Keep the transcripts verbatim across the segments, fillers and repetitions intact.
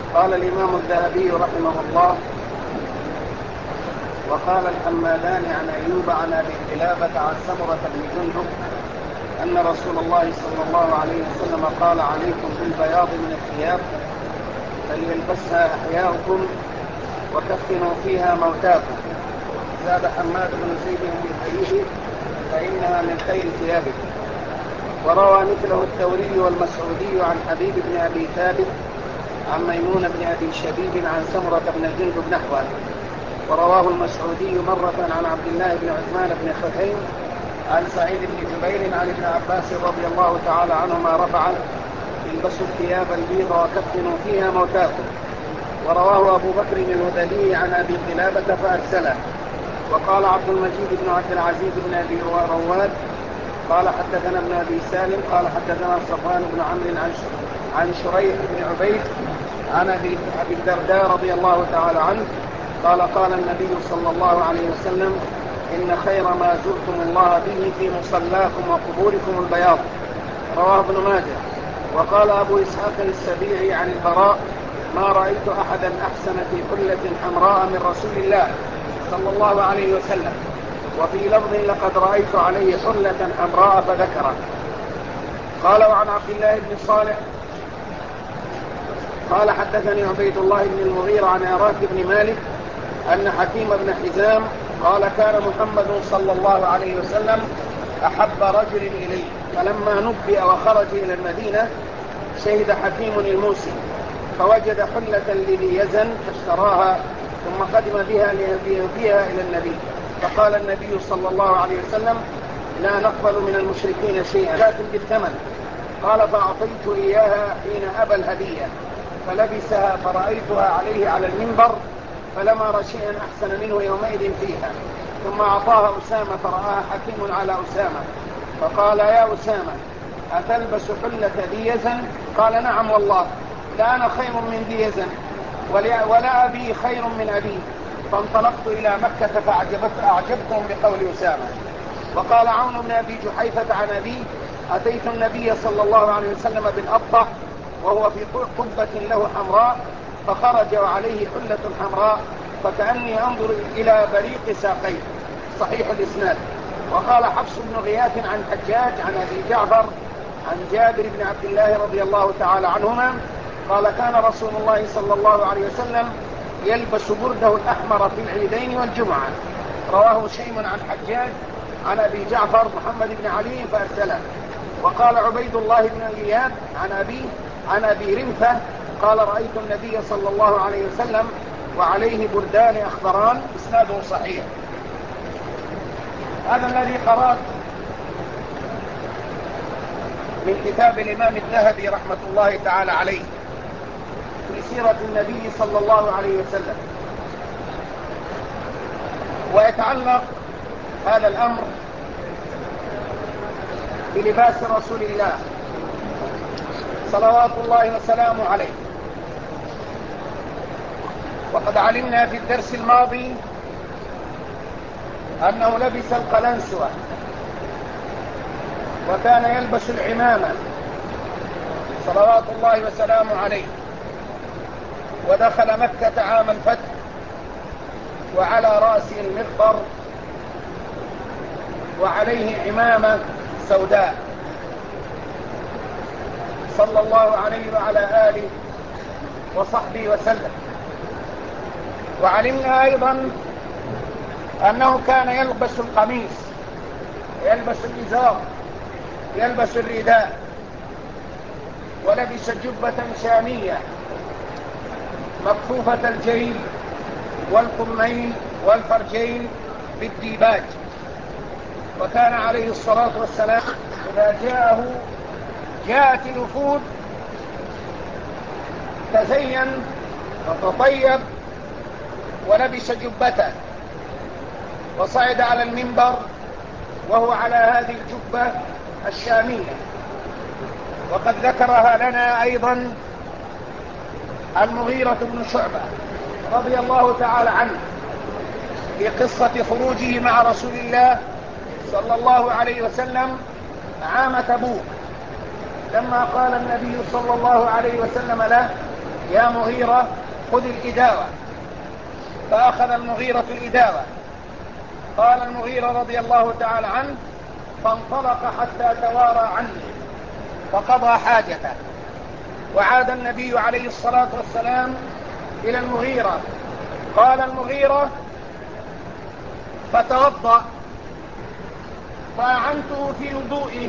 قال الإمام الذهبي رحمه الله: وقال الحمادان عن أيوب عن أبي قلابة عن سمرة بن جندب أن رسول الله صلى الله عليه وسلم قال: عليكم بالبياض من الثياب فليلبسها أحياؤكم وكفنوا فيها موتاكم. زاد حماد بن زيد بن حبيب: فإنها من خير ثيابكم. وروى مثله الثوري والمسعودي عن حبيب بن أبي ثابت عن ميمون بن أبي شبيب عن سمرة بن جندب نحوه. ورواه المسعودي مرة عن عبد الله بن عثمان بن خثيم عن سعيد بن جبير عن ابن عباس رضي الله تعالى عنهما رفعه: البسوا الثياب البيض وكفنوا فيها موتاكم. ورواه أبو بكر الهذلي عن أبي قلابة فأرسله. وقال عبد المجيد بن عبد العزيز بن أبي رواد قال حدثنا ابن أبي سالم قال حدثنا صفوان بن عمرو عن شريح بن عبيد عن أبي الدرداء رضي الله تعالى عنه قال: قال النبي صلى الله عليه وسلم: إن خير ما زرتم الله به في مصلاكم وقبوركم البياض. رواه ابن ماجه. وقال أبو إسحاق السبيعي عن البراء: ما رأيت أحدا أحسن في حلة حمراء من رسول الله صلى الله عليه وسلم. وفي لفظ: لقد رأيت عليه حلة حمراء فذكره. قال: وعن عبد الله بن صالح قال حدثني عبيد الله بن المغيرة عن عراك بن مالك أن حكيم بن حزام قال: كان محمد صلى الله عليه وسلم أحب رجل إليه، فلما نبئ وخرج إلى المدينة شهد حكيم الموسم فوجد حلة لذي يزن فاشتراها ثم قدم بها ليهديها إلى النبي، فقال النبي صلى الله عليه وسلم: لا نقبل من المشركين شيئا لكن بالثمن. قال: فأعطيت إياها حين أبى الهدية فلبسها فرأيتها عليه على المنبر فلم أر شيئا أحسن منه يومئذ فيها. ثم أعطاها أسامة فرآها حكيم على أسامة فقال: يا أسامة أتلبس حلة ذي يزن؟ قال: نعم والله، لا أنا خير من ذي يزن ولا أبي خير من أبي. فانطلقت إلى مكة فأعجبتهم بقول أسامة. وقال عون بن أبي جحيفة عن أبي: أتيت النبي صلى الله عليه وسلم بالأبطح وهو في قبة له حمراء فخرج وعليه حلة حمراء فكأني أنظر إلى بريق ساقيه. صحيح الإسناد. وقال حفص بن غياث عن حجاج عن أبي جعفر عن جابر بن عبد الله رضي الله تعالى عنهما قال: كان رسول الله صلى الله عليه وسلم يلبس برده الأحمر في العيدين والجمعة. رواه شيم عن حجاج عن أبي جعفر محمد بن علي فأرسله. وقال عبيد الله بن إياد عن أبي عن أبي رمثة قال: رأيت النبي صلى الله عليه وسلم وعليه بردان أخضران. إسناده صحيح. هذا الذي قرأت من كتاب الإمام الذهبي رحمة الله تعالى عليه في سيرة النبي صلى الله عليه وسلم. ويتعلق هذا الأمر بلباس رسول الله صلوات الله وسلامه عليه. وقد علمنا في الدرس الماضي أنه لبس القلنسوة وكان يلبس العمامة صلوات الله وسلامه عليه. ودخل مكة عام الفتح وعلى رأسه المغبر وعليه عمامة سوداء صلى الله عليه وعلى آله وصحبه وسلم. وعلمنا أيضا أنه كان يلبس القميص، يلبس الإزار، يلبس الرداء، ولبس جبة شامية مكفوفة الجيب والكمين والفرجين بالديباج. وكان عليه الصلاة والسلام إذا جاءه جاءت الوفود تزين وتطيب ولبس جبته وصعد على المنبر وهو على هذه الجبة الشامية. وقد ذكرها لنا أيضا المغيرة بن شعبة رضي الله تعالى عنه في قصة خروجه مع رسول الله صلى الله عليه وسلم عام تبوك، لما قال النبي صلى الله عليه وسلم له: يا مغيرة خذ الإداوة. فأخذ المغيرة الإداوة. قال المغيرة رضي الله تعالى عنه: فانطلق حتى توارى عني فقضى حاجته. وعاد النبي عليه الصلاة والسلام إلى المغيرة. قال المغيرة: فتوضأ. فأعنته في وضوئه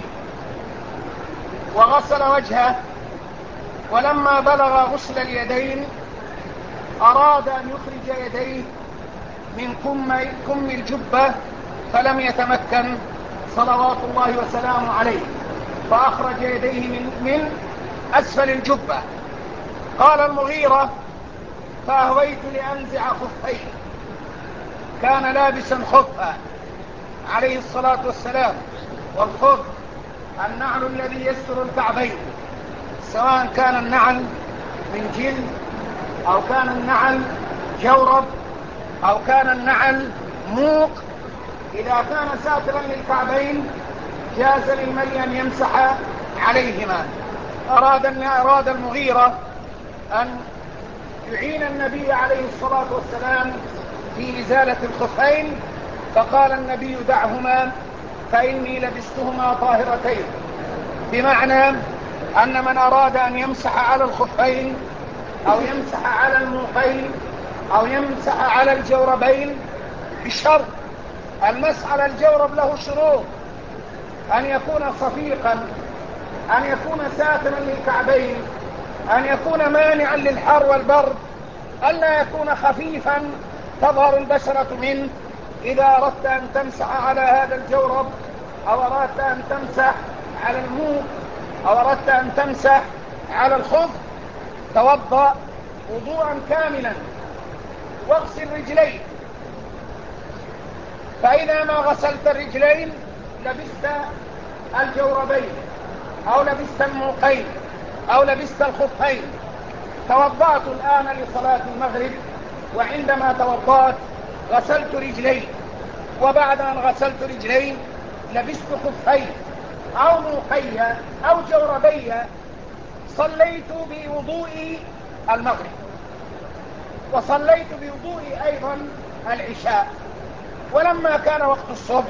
وغسل وجهه، ولما بلغ غسل اليدين أراد أن يخرج يديه من كم, كم الجبة فلم يتمكن صلوات الله وسلامه عليه، فأخرج يديه من, من أسفل الجبة. قال المغيرة: فأهويت لأنزع خفيه. كان لابسا خفا عليه الصلاة والسلام، والخف النعل الذي يستر الكعبين، سواء كان النعل من جلد أو كان النعل جورب أو كان النعل موق. إذا كان ساترا للكعبين جاز للمرء أن يمسح عليهما. أراد أراد المغيرة أن يعين النبي عليه الصلاة والسلام في إزالة الخفين، فقال النبي: دعهما فإني لبستهما طاهرتين. بمعنى أن من أراد أن يمسح على الخفين أو يمسح على الموقين أو يمسح على الجوربين بشرط. المسح على الجورب له شروط: أن يكون صفيقا، أن يكون ساترا للكعبين، أن يكون مانعا للحر والبرد، ألا يكون خفيفا تظهر البشرة منه. إذا أردت أن تمسح على هذا الجورب أو أردت أن تمسح على الموق أو أردت أن تمسح على الخف، توضأ وضوءا كاملا واغسل رجليك. فإذا ما غسلت الرجلين لبست الجوربين أو لبست الموقين أو لبست الخفين. توضأت الآن لصلاة المغرب، وعندما توضأت غسلت رجلي، وبعد أن غسلت رجلي لبست خفي أو موقي أو جوربي. صليت بوضوء المغرب وصليت بوضوء أيضا العشاء. ولما كان وقت الصبح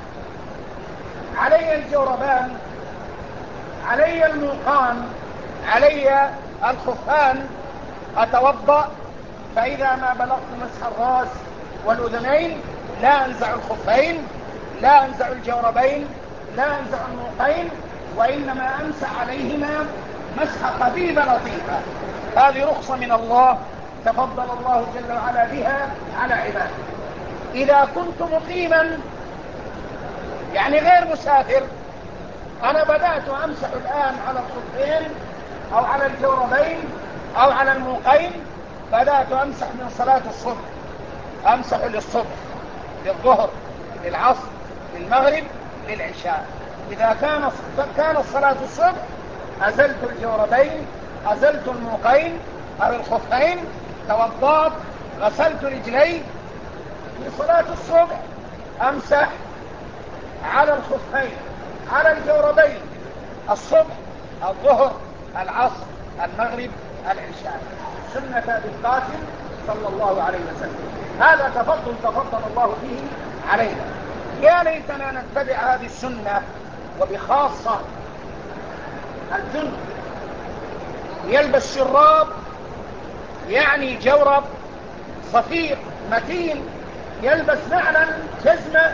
علي الجوربان، علي الموقان، علي الخفان، أتوضأ. فإذا ما بلغت مسح الرأس والأذنين لا أنزع الخفين، لا أنزع الجوربين، لا أنزع الموقين، وإنما أمسح عليهما مسحة خفيفة لطيفة. هذه رخصة من الله تفضل الله جل وعلا بها على عباده. إذا كنت مقيما يعني غير مسافر، أنا بدأت أمسح الآن على الخفين أو على الجوربين أو على الموقين. بدأت أمسح من صلاة الصبح، أمسح للصبح، للظهر، للعصر، للمغرب، للعشاء. إذا كان كانت صلاة الصبح أزلت الجوربين، أزلت الموقين أو الخفين، توضأت، غسلت رجلي. لصلاة الصبح أمسح على الخفين، على الجوربين، الصبح، الظهر، العصر، المغرب، العشاء، سنة أبي القاسم صلى الله عليه وسلم. هذا تفضل تفضل الله به علينا. يا ليتنا نتبع هذه السنة، وبخاصة الجنب يلبس شراب يعني جورب صفيق متين، يلبس نعلا جزمة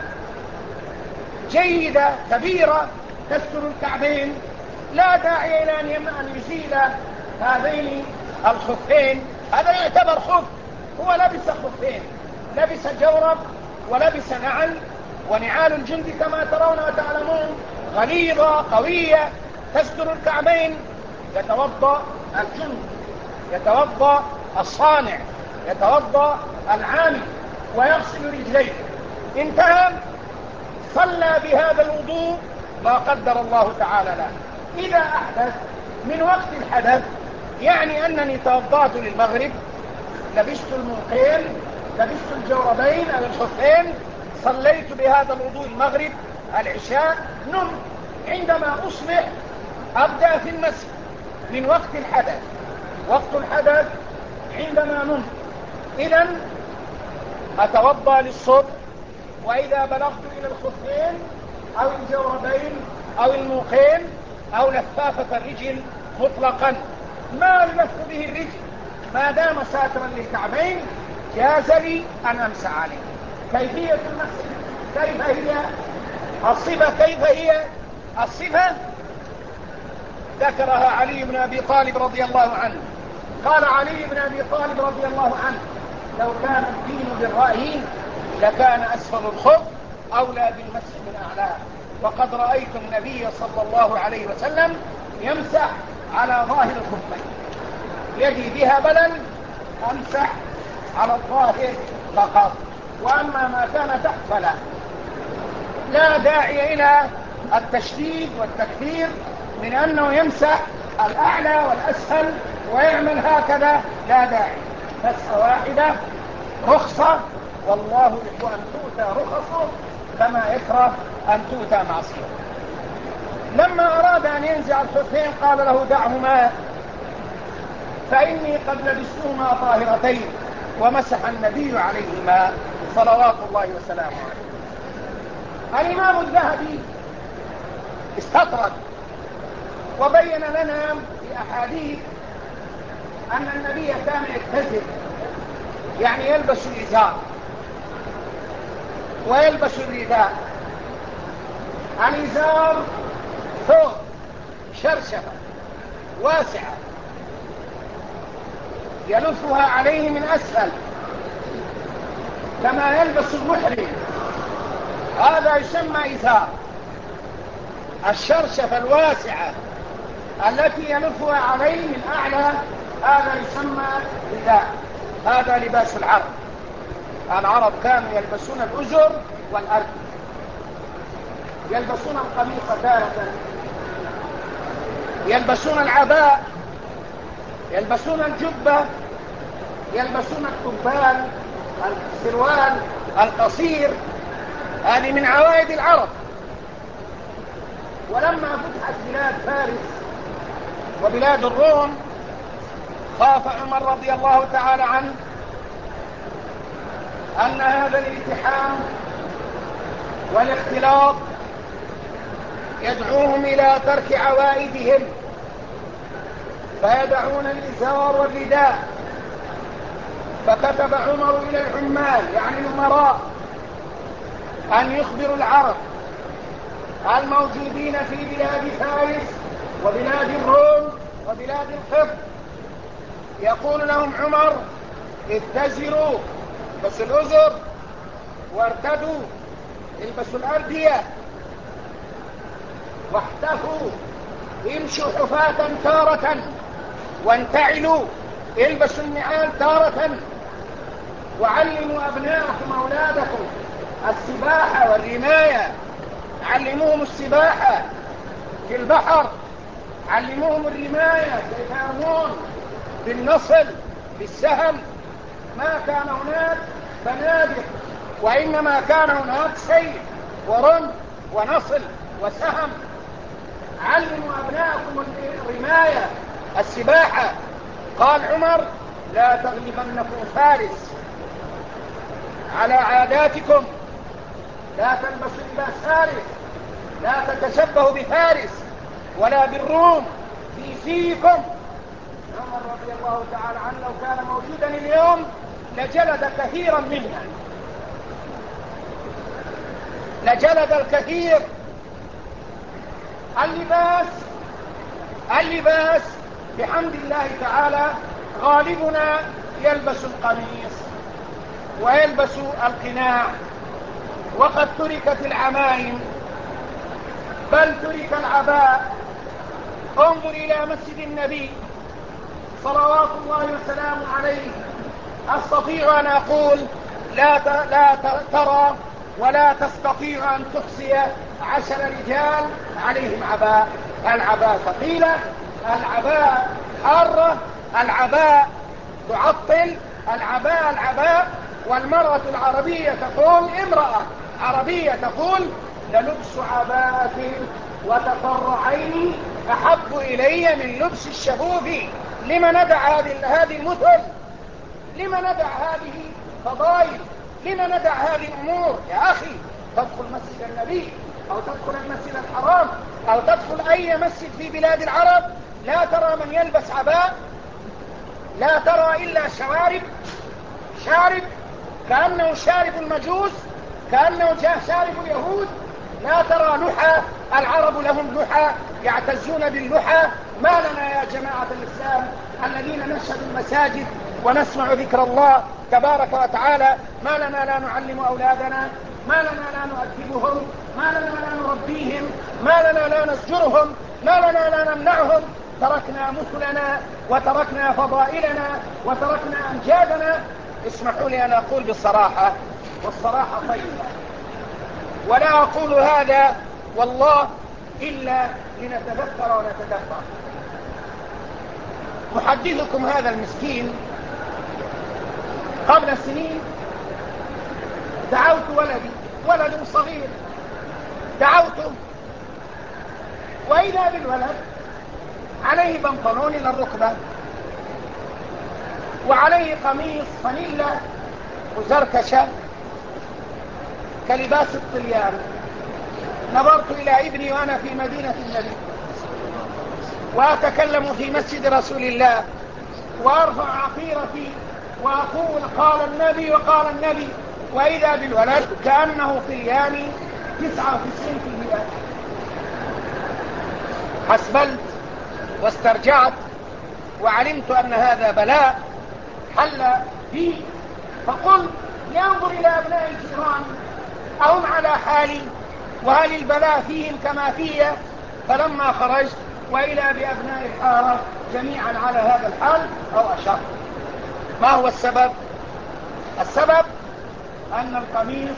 جيدة كبيرة تستر الكعبين. لا داعي إلى أن يزيل هذين الخفين. هذا يعتبر خف، هو لبس خفين، لبس جورب ولبس نعل. ونعال الجند كما ترون وتعلمون غليظة قوية تستر الكعبين. يتوضأ الجند، يتوضأ الصانع، يتوضأ العامل ويغسل رجليه. انتهى، صلى بهذا الوضوء ما قدر الله تعالى له. إذا أحدث من وقت الحدث، يعني أنني توضأت للمغرب، لبست الموقين، لبست الجوربين أو الخفين، صليت بهذا الوضوء المغرب، العشاء، نم. عندما أصبح أبدأ في المسح من وقت الحدث، وقت الحدث عندما نمت. إذن أتوضأ للصبح، وإذا بلغت إلى الخفين أو الجوربين أو الموقين أو لفافة الرجل مطلقا، ما لف به الرجل ما دام ساترا للكعبين جاز لي أن أمسح عليه. كيفية المسح كيف هي؟ الصفة كيف هي؟ الصفة ذكرها علي بن أبي طالب رضي الله عنه. قال علي بن أبي طالب رضي الله عنه: لو كان الدين بالرأي لكان أسفل الخف أولى بالمسح من أعلاه، وقد رأيت النبي صلى الله عليه وسلم يمسح على ظاهر الخفين، يدي بها بلل أمسح على الظاهر فقط، وأما ما كان تحت فلا. لا داعي إلى التشديد والتكثير من أنه يمسح الأعلى والأسفل ويعمل هكذا، لا داعي. مسحة واحدة رخصة، والله يحب أن تؤتى رخصه كما يكره أن تؤتى معصيته. لما أراد أن ينزع الخفين قال له: دعهما فإني قد لبستهما طاهرتين. ومسح النبي عليهما صلوات الله وسلامه عليه. الإمام الذهبي استطرد وبين لنا في أحاديث أن النبي كان يتزر، يعني يلبس الإزار ويلبس الرداء. الإزار ثوب شرشفة واسعة يلفها عليه من أسفل كما يلبس المحرم، هذا يسمى إزار. الشرشفة الواسعة التي يلفها عليه من أعلى هذا يسمى رداء، هذا لباس العرب. العرب كانوا يلبسون الأزر والأرض، يلبسون القميص تارة، يلبسون العباء، يلبسون الجبة، يلبسون الكبال، السروال القصير. هذه من عوائد العرب. ولما فتحت بلاد فارس وبلاد الروم خاف عمر رضي الله تعالى عنه أن هذا الالتحام والاختلاط يدعوهم إلى ترك عوائدهم، فيدعون الإزار والرداء. فكتب عمر إلى العمال يعني الأمراء أن يخبروا العرب الموجودين في بلاد فارس وبلاد الروم وبلاد القبط، يقول لهم عمر: اتزروا، بس الأزر، وارتدوا، البسوا الأردية، واحتفوا، امشوا حفاة تارة، وانتعلوا، البسوا النعال تارة، وعلموا أبناءكم أولادكم السباحة والرماية، علموهم السباحة في البحر، علموهم الرماية كيف يرمون بالنصل بالسهم. ما كان هناك فنادق، وإنما كان هناك سيف ورمي ونصل وسهم. علموا أبناءكم الرماية السباحة. قال عمر: لا تغلبنكم فارس على عاداتكم، لا تلبسوا لباس فارس، لا تتشبهوا بفارس ولا بالروم في فيكم. عمر رضي الله تعالى عنه لو كان موجودا اليوم لجلد كثيرا منا، لجلد الكثير. اللباس اللباس بحمد الله تعالى غالبنا يلبس القميص ويلبس القناع، وقد تركت العمائم، بل ترك العباء. انظر إلى مسجد النبي صلوات الله وسلامه عليه. أستطيع أن أقول لا لا ترى ولا تستطيع أن تحصي عشر رجال عليهم عباء. العباء ثقيلة، العباء حارة، العباء تعطل، العباء العباء. والمرأة العربية تقول، امرأة عربية تقول: للبس عباءة وتقر عيني أحب إلي من لبس الشبوب. لما ندع هذه هذه المثل؟ لما ندع هذه فضائل؟ لما ندع هذه الأمور؟ يا أخي، تدخل مسجد النبي أو تدخل المسجد الحرام أو تدخل أي مسجد في بلاد العرب، لا ترى من يلبس عباء، لا ترى إلا شوارب، شارب كأنه شارب المجوس، كأنه شارب اليهود. لا ترى لحى، العرب لهم لحى، يعتزون باللحى. ما لنا يا جماعة الإسلام الذين نشهد المساجد ونسمع ذكر الله تبارك وتعالى، ما لنا لا نعلم أولادنا؟ ما لنا لا نؤدبهم؟ ما لنا لا نربيهم؟ ما لنا لا نزجرهم؟ ما لنا لا نمنعهم؟ تركنا مثلنا وتركنا فضائلنا وتركنا أمجادنا. اسمحوا لي أن أقول بالصراحة، والصراحة طيبة، ولا أقول هذا والله إلا لنتذكر ونتدبر. محدثكم هذا المسكين قبل سنين دعوت ولدي، ولد صغير، دعوته، وإذا بالولد عليه بنطلون إلى الركبة وعليه قميص فانيلا وزركشة كلباس الطليان. نظرت إلى ابني وأنا في مدينة النبي وأتكلم في مسجد رسول الله وأرفع عقيرتي وأقول قال النبي وقال النبي، وإذا بالولد كأنه طلياني تسعة وتسعين بالمئة. حسبلت واسترجعت وعلمت أن هذا بلاء حل بي، فقلت ينظر إلى أبناء الجيران أهم على حالي وهل البلاء فيهم كما في؟ فلما خرجت وإلى بأبناء الحارة جميعا على هذا الحال أو أشر. ما هو السبب؟ السبب أن القميص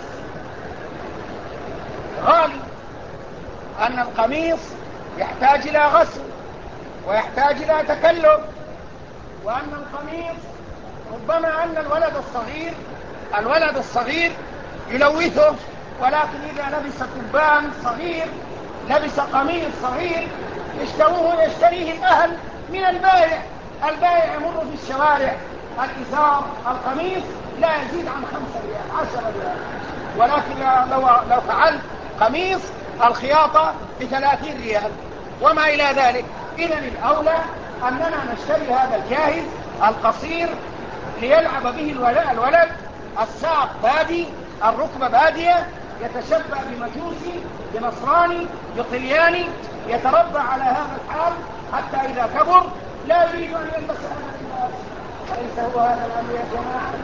غالي، أن القميص يحتاج إلى غسل ويحتاج إلى تكلف، وأن القميص ربما أن الولد الصغير الولد الصغير يلوثه، ولكن إذا لبس كبان صغير، لبس قميص صغير، يشتروه يشتريه الأهل من البائع. البائع يمر في الشوارع، الإزار القميص لا يزيد عن خمسة ريال عشرة ريال، ولكن لو, لو فعلت قميص الخياطة بثلاثين ريال وما إلى ذلك. إذن الأولى أننا نشتري هذا الجاهز القصير ليلعب به الولد، الساق بادي، الركبة بادية، يتشبه بمجوسي، بنصراني، بطلياني، يتربى على هذا الحال حتى إذا كبر لا يريد أن يلبس هذا اللباس. أليس هو هذا الأمر يا جماعة؟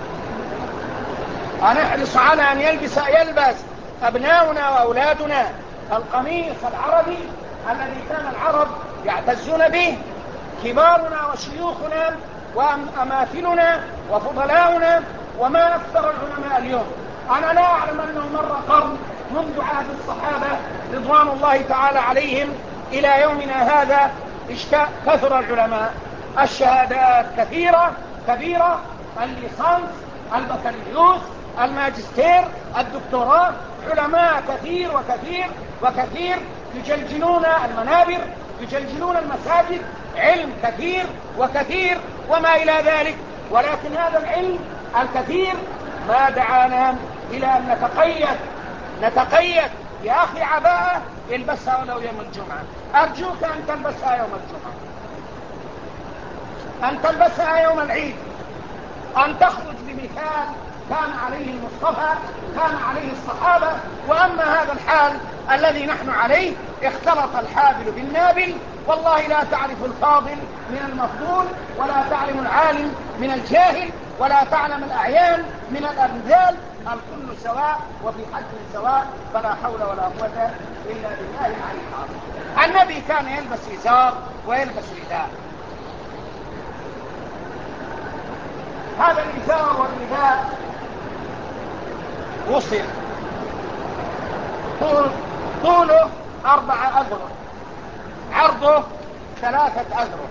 نحرص على أن يلبس يلبس أبناؤنا وأولادنا القميص العربي الذي كان العرب يعتزون به، كبارنا وشيوخنا وأماثلنا وفضلاؤنا. وما أكثر العلماء اليوم، أنا لا أعلم أنه مر قرن منذ عهد الصحابة رضوان الله تعالى عليهم إلى يومنا هذا كثر العلماء، الشهادات كثيرة كبيرة، الليسانس، البكالوريوس، الماجستير، الدكتوراه، علماء كثير وكثير وكثير يجلجلون المنابر، يجلجلون المساجد، علم كثير وكثير وما إلى ذلك. ولكن هذا العلم الكثير ما دعانا إلى أن نتقيد نتقيد يا أخي عباءة البسها ولو يوم الجمعة، أرجوك أن تلبسها يوم الجمعة، أن تلبسها يوم العيد، أن تخرج بمثال كان عليه المصطفى، كان عليه الصحابة. وأما هذا الحال الذي نحن عليه، اختلط الحابل بالنابل، والله لا تعرف الفاضل من المفضول، ولا تعلم العالم من الجاهل، ولا تعلم الأعيان من الأرذال، الكل سواء وفي حد سواء، فلا حول ولا قوة إلا بالله العلي العظيم. النبي كان يلبس إزار ويلبس رداء، هذا الإزار والرداء وصل طول طوله أربعة أذرع، عرضه ثلاثة أذرع،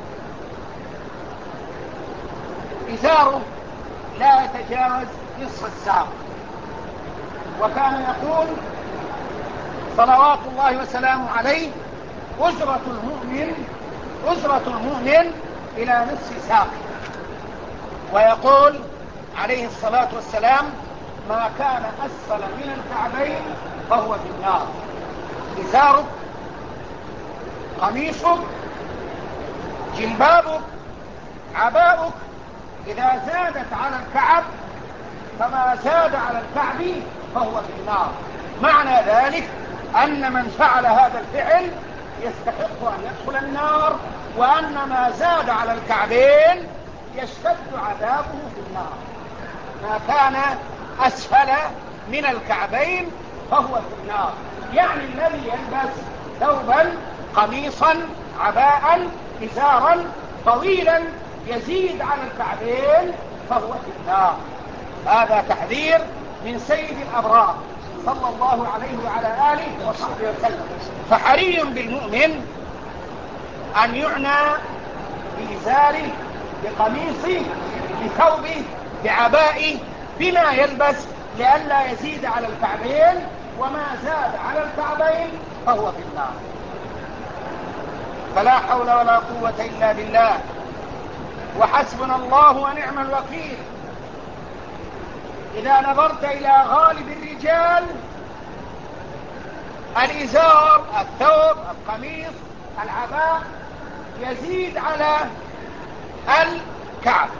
إزاره لا يتجاوز نصف الساق. وكان يقول صلوات الله وسلامه عليه: أزرة المؤمن أزرة المؤمن إلى نصف ساق. ويقول عليه الصلاة والسلام: ما كان أسفل من الكعبين فهو في النار. إزارك، قميصك، جلبابك، عباؤك إذا زادت على الكعب فما زاد على الكعب فهو في النار. معنى ذلك أن من فعل هذا الفعل يستحق أن يدخل النار، وأن ما زاد على الكعبين يشتد عذابه في النار. ما كان أسفل من الكعبين فهو في النار، يعني الذي يلبس ثوبا، قميصا، عباء، إزارا طويلا يزيد على الكعبين فهو في النار. هذا تحذير من سيد الأبرار صلى الله عليه وعلى آله وصحبه وسلم. فحري بالمؤمن أن يعنى بإزاره، بقميصه، بثوبه، بعبائه، بما يلبس لئلا يزيد على الكعبين، وما زاد على الكعبين فهو في النار. فلا حول ولا قوة إلا بالله، وحسبنا الله ونعم الوكيل. إذا نظرت إلى غالب الرجال الإزار، الثوب، القميص، العباء يزيد على الكعب.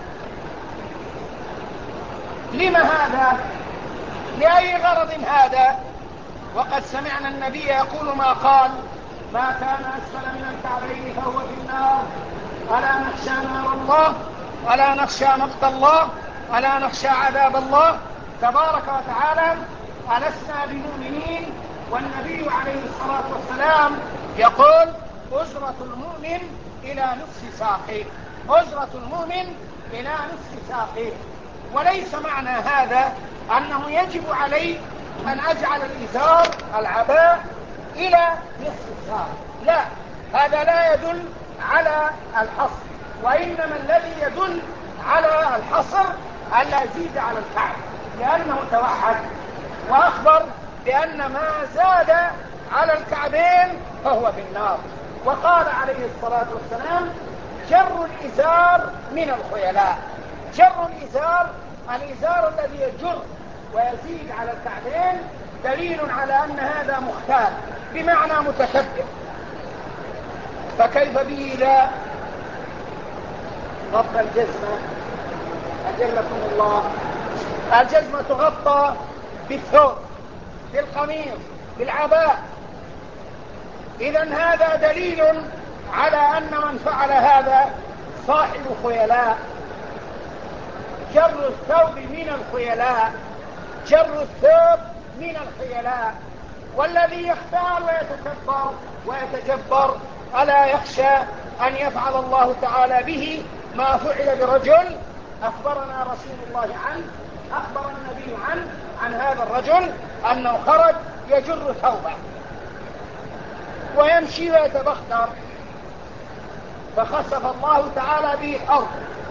لما هذا؟ لأي غرض هذا؟ وقد سمعنا النبي يقول ما قال: ما كان أسفل من الكعبين فهو في النار. ألا نخشى نار الله؟ ألا نخشى مقت الله؟ ألا نخشى عذاب الله تبارك وتعالى؟ ألسنا بمؤمنين؟ والنبي عليه الصلاة والسلام يقول: أجرة المؤمن إلى نصف ساقه، أجرة المؤمن إلى نصف ساقه. وليس معنى هذا أنه يجب علي أن أجعل الإزار، العباء، إلى نصف الساق، لا، هذا لا يدل على الحصر، وإنما الذي يدل على الحصر ألا يزيد على الكعب، لأنه توحد وأخبر بأن ما زاد على الكعبين فهو في النار. وقال عليه الصلاة والسلام: شر الإزار من الخيلاء. شر الإزار الإزار الذي يجر ويزيد على الكعبين، دليل على أن هذا مختال، بمعنى متكبر. فكيف به إذا غطى الجزمة؟ أجلكم الله، الجزمة تغطى بالثوب، بالقميص، بالعباء. إذن هذا دليل على أن من فعل هذا صاحب خيلاء. جر الثوب من الخيلاء، جر الثوب من الخيلاء. والذي يختال ويتكبر ويتجبر ألا يخشى أن يفعل الله تعالى به ما فعل برجل أخبرنا رسول الله عنه، أخبر النبي عنه عن هذا الرجل أنه خرج يجر ثوبه ويمشي ويتبختر، فخسف الله تعالى به الأرض،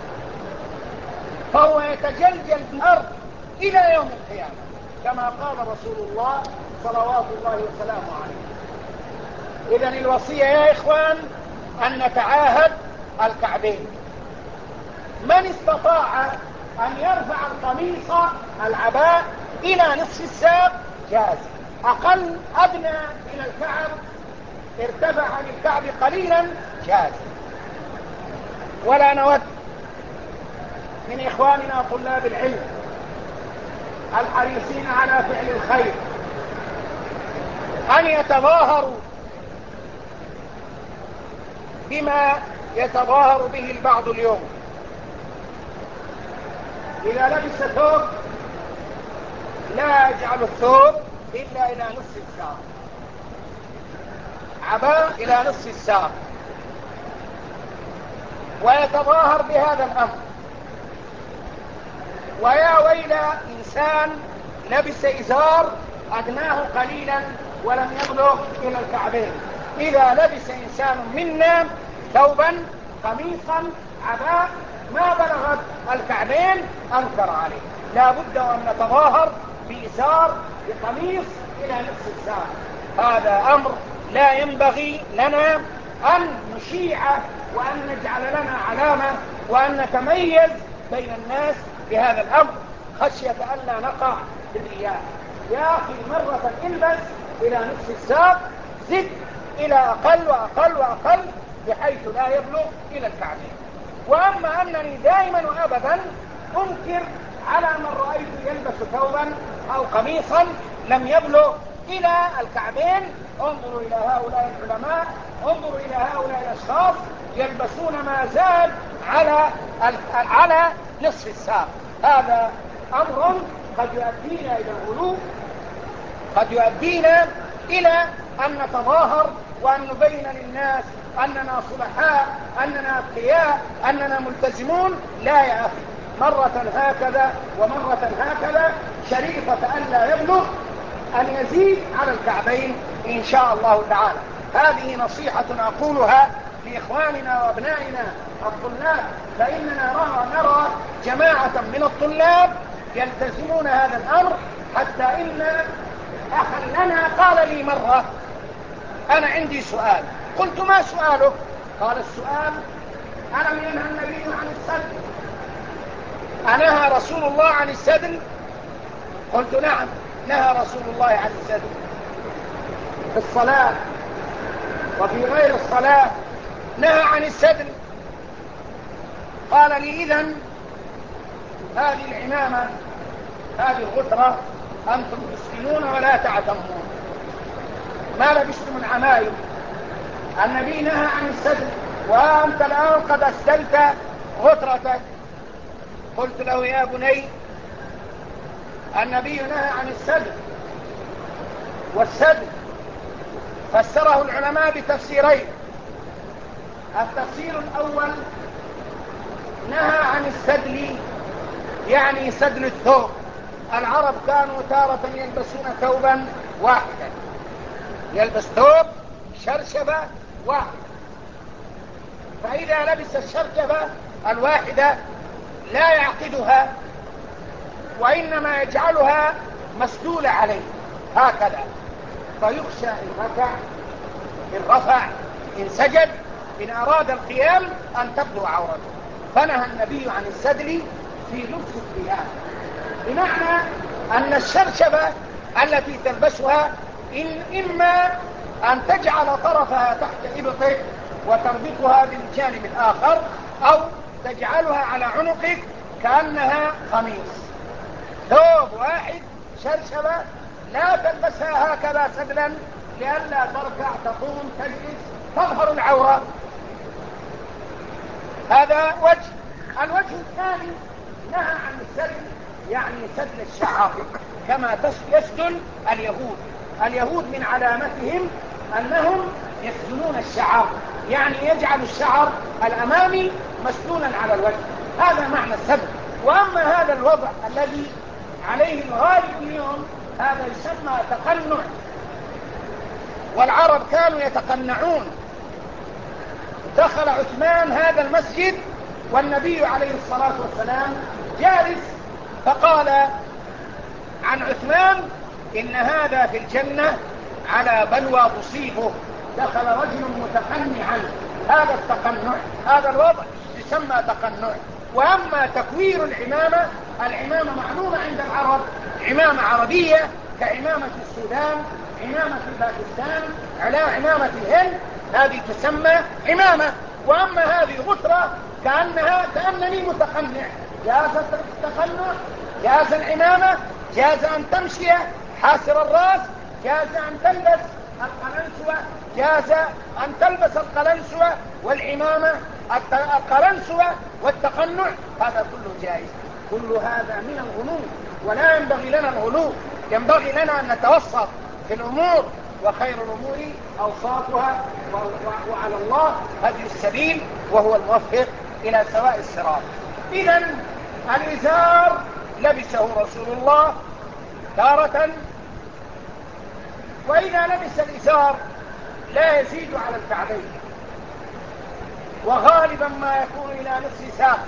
فهو يتجلجل في الأرض إلى يوم القيامة، كما قال رسول الله صلوات الله وسلامه عليه. إذن الوصية يا إخوان أن نتعاهد الكعبين. من استطاع أن يرفع القميص، العباء، إلى نصف الساق جاز. أقل أدنى إلى الكعب، ارتفع عن الكعب قليلا، جاز. ولا نود من إخواننا طلاب العلم الحريصين على فعل الخير أن يتظاهروا بما يتظاهر به البعض اليوم. إذا لبس ثوب لا يجعل الثوب إلا إلى نصف الساق، عباء إلى نصف الساق، ويتظاهر بهذا الأمر. ويا ويل إنسان لبس إزار أدناه قليلا ولم يبلغ إلى الكعبين. إذا لبس إنسان منا ثوبا، قميصا، عباء ما بلغت الكعبين أنكر عليه. لا بد أن نتظاهر بإزار، بقميص إلى نصف الساق. هذا أمر لا ينبغي لنا أن نشيع وأن نجعل لنا علامة وأن نتميز بين الناس بهذا الأمر خشية أن لا نقع في الرياء. يا أخي مرة البس إلى نصف الساق، زد إلى أقل وأقل وأقل بحيث لا يبلغ إلى الكعبين. وأما أنني دائما وأبدا أنكر على من رأيت يلبس ثوبا أو قميصا لم يبلغ إلى الكعبين، انظروا إلى هؤلاء العلماء، انظروا إلى هؤلاء الأشخاص يلبسون ما زال على على نصف الساق. هذا أمر قد يؤدينا إلى الغلو، قد يؤدينا إلى أن نتظاهر وأن نبين للناس أننا صلحاء، أننا أتقياء، أننا ملتزمون. لا يا أخي، مرة هكذا ومرة هكذا، شريطة أن لا يبلغ أن يزيد على الكعبين إن شاء الله تعالى. هذه نصيحة أقولها لإخواننا وأبنائنا الطلاب، فإننا نرى جماعة من الطلاب يلتزمون هذا الأمر، حتى إن أخا لنا قال لي مرة: أنا عندي سؤال. قلت: ما سؤاله؟ قال: السؤال: ألم ينهى النبي عن السدل؟ أنهى رسول الله عن السدل؟ قلت: نعم، نهى رسول الله عن السدل في الصلاة وفي غير الصلاة، نهى عن السدل. قال لي: إذن هذه العمامة، هذه الغترة، أنتم تسلمون ولا تعتمون، ما لبستم العمايم، النبي نهى عن السدل وأنت الآن قد أسدلت غترتك. قلت له: يا بني، النبي نهى عن السدل، والسدل فسره العلماء بتفسيرين. التفسير الأول: نهى عن السدل يعني سدل الثوب. العرب كانوا تارة يلبسون ثوبا واحدا، يلبس ثوب شرشبة واحدة، فإذا لبس الشرشبة الواحدة لا يعقدها، وإنما يجعلها مسدولة عليه هكذا، فيخشى إن رفع إن رفع إن سجد إن أراد القيام أن تبدو عورته. فنهى النبي عن السدل في لبس الثياب، بمعنى أن الشرشبة التي تلبسها إن إما أن تجعل طرفها تحت إبطك وتربطها بالجانب الآخر، أو تجعلها على عنقك كأنها قميص. ثوب واحد شرشبة لا تلبسها هكذا سدلا لئلا تركع تقوم تجلس تظهر العورة. هذا وجه. الوجه الثاني: نهى عن السدل يعني سدل الشعر، كما يسدل اليهود. اليهود من علامتهم أنهم يسدلون الشعر، يعني يجعل الشعر الأمامي مسدولا على الوجه. هذا معنى السدل. وأما هذا الوضع الذي عليه الغالب اليوم، هذا يسمى تقنع، والعرب كانوا يتقنعون. دخل عثمان هذا المسجد والنبي عليه الصلاة والسلام جالس، فقال عن عثمان: إن هذا في الجنة على بلوى تصيبه. دخل رجل متقنعا. هذا التقنع، هذا الوضع يسمى تقنع. وأما تكوير العمامة، العمامة معلومة عند العرب، عمامة عربية كعمامة السودان، عمامة باكستان، على عمامة الهند، هذه تسمى عمامة. وأما هذه غترة كأنها كأنني متقنع. جاز التقنع، جاز العمامة، جاز أن تمشي حاسر الرأس، جاز أن تلبس القلنسوة، جاز أن تلبس القلنسوة والعمامة، القلنسوة والتقنع، هذا كله جائز. كل هذا من الغلو، ولا ينبغي لنا الغلو. ينبغي لنا أن نتوسط في الأمور، وخير الأمور أوساطها، وعلى الله هدي السبيل وهو الموفق إلى سواء الصراط. إذن الإزار لبسه رسول الله تارة، وإذا لبس الإزار لا يزيد على الكعبين، وغالبا ما يكون إلى نصف ساقه،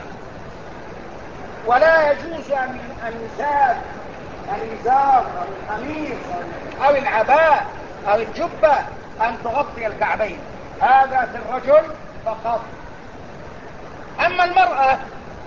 ولا يجوز أن يزاد الإزار أو القميص أو العباء أو الجبة أن تغطي الكعبين. هذا في الرجل فقط. أما المرأة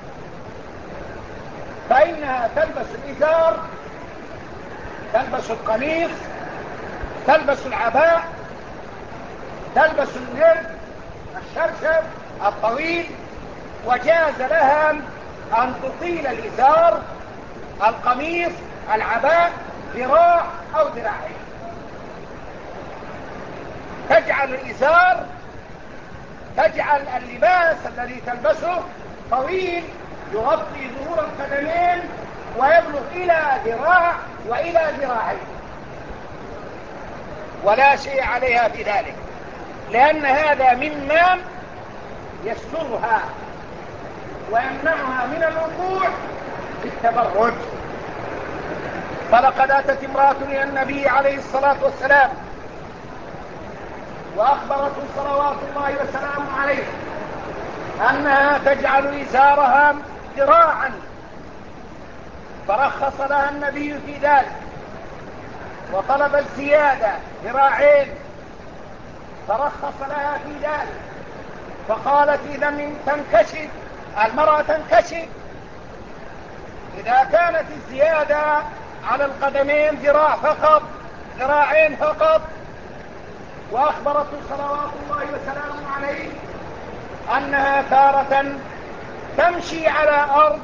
فإنها تلبس الإزار، تلبس القميص، تلبس العباء، تلبس النرد الشرشف الطويل، وجاز لها أن تطيل الإزار القميص العباء ذراع أو ذراعين، تجعل الإزار تجعل اللباس الذي تلبسه طويل يغطي ظهور القدمين ويبلغ إلى ذراع وإلى ذراعين، ولا شيء عليها في ذلك، لأن هذا مما يسترها ويمنعها من الوقوع في التبرج. فلقد أتت امرأة إلى النبي عليه الصلاة والسلام وأخبرته صلوات الله وسلامه عليه أنها تجعل إزارها ذراعا، فرخص لها النبي في ذلك وطلب الزيادة ذراعين، فرخص لها في ذلك، فقالت إذا من تنكشف المرأة تنكشف إذا كانت الزيادة على القدمين ذراع فقط ذراعين فقط. وأخبرته صلوات الله وسلامه عليه أنها تارة تمشي على أرض